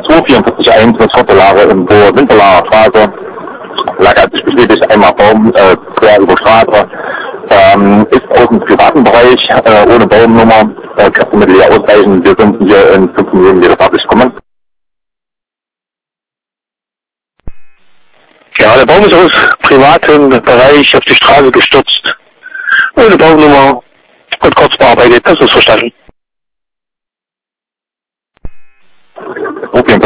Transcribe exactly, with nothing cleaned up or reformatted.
zwei vierundvierzig eins mit Viertellage in der Winterlager Straße. Lag hat sich bestätigt, einmal Baum äh, quer über Straße. Ähm, ist aus dem privaten Bereich, äh, ohne Baumnummer. Äh, kannst du mit leer ausreichen. Wir sind hier in fünf Minuten wieder fertig kommen. Ja, der Baum ist aus privatem Bereich auf die Straße gestürzt. Ohne Baumnummer und kurz bearbeitet. Das ist verstanden. Okay.